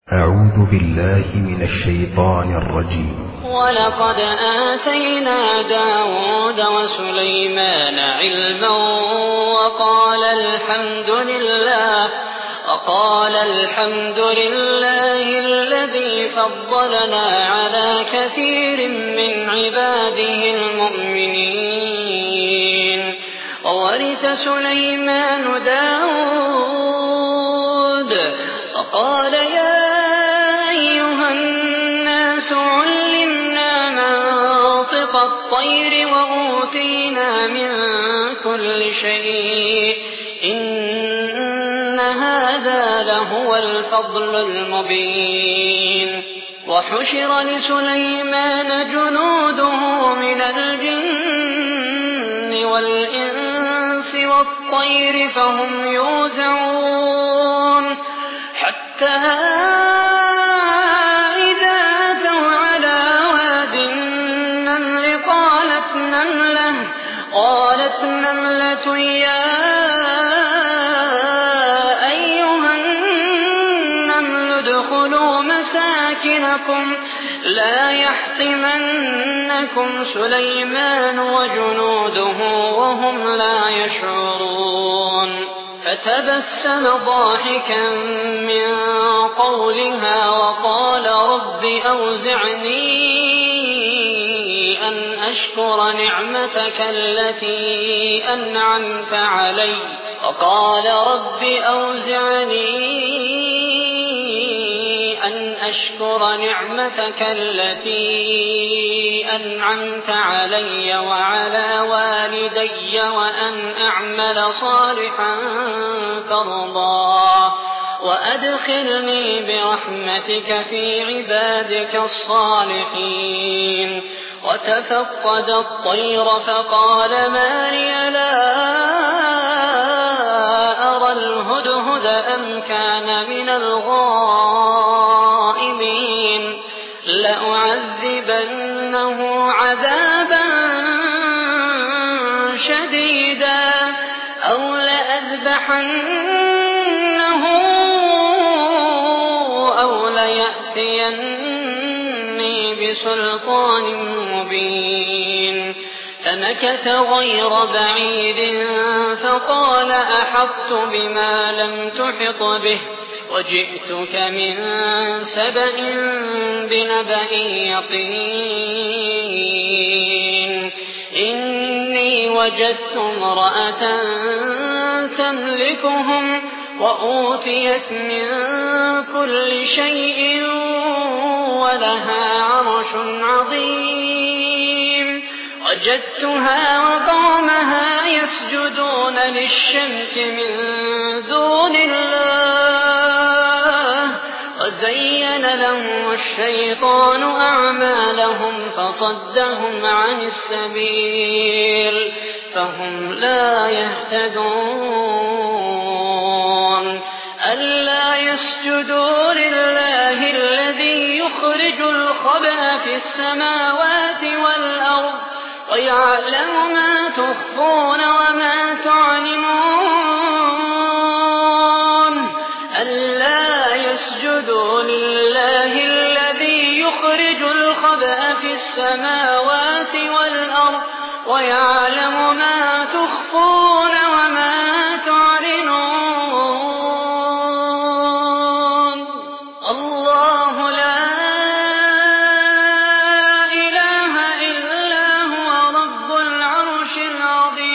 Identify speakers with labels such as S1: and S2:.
S1: أعوذ بالله من الشيطان الرجيم.
S2: ولقد آتينا داود وسليمان علما وقال الحمد لله الذي فضلنا على كثير من عباده المؤمنين. وورث سليمان داود وقال يا أيها الناس علمنا منطق الطير وأوتينا من كل شيء إن هذا لهو الفضل المبين. وحشر لسليمان جنوده من الجن والإنس والطير فهم يوزعون حتى إذا أتوا على واد النمل قالت نملة يا أيها النمل ادخلوا مساكنكم لا يحطمنكم سليمان وجنوده وهم لا يشعرون. فتبسم ضاحكا من قولها وقال رب أوزعني أن أشكر نعمتك التي أنعمت علي وعلى والدي وأن أعمل صالحا ترضاه وأدخلني برحمتك في عبادك الصالحين. وتفقد الطير فقال ما لي لا أرى الهدهد أم كان من الغائبين. لأعذبنه عذابا شديدا أو لأذبحنه أو ليأتيني بسلطان مبين. فمكث غير بعيد فقال أحطت بما لم تحط به وجئتك من سبأ بنبأ يقين. إني وجدت امرأة تملكهم وأوتيت من كل شيء ولها عرش عظيم. وجدتها وقومها يسجدون للشمس من دون الله وزين لهم الشيطان أعمالهم فصدهم عن السبيل فهم لا يهتدون. ألا يسجدوا لله الذي يخرج الخبأ في السماوات والأرض ويعلم ما تخفون وما تعلنون. ألا يسجدوا لله الذي يخرج الخبأ في السماوات والأرض ويعلم ما تخفون وما تعلنون. الله لا إله إلا هو رب العرش العظيم.